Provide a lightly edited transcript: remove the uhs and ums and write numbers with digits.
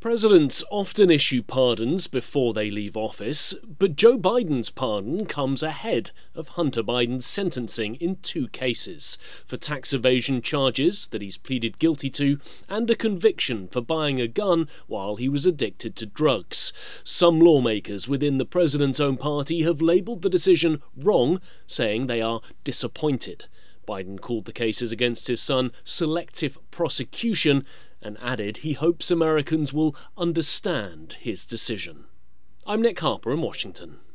Presidents often issue pardons before they leave office, but Joe Biden's pardon comes ahead of Hunter Biden's sentencing in 2 cases, for tax evasion charges that he's pleaded guilty to and a conviction for buying a gun while he was addicted to drugs. Some lawmakers within the president's own party have labelled the decision wrong, saying they are disappointed. Biden called the cases against his son selective prosecution and added he hopes Americans will understand his decision. I'm Nick Harper in Washington.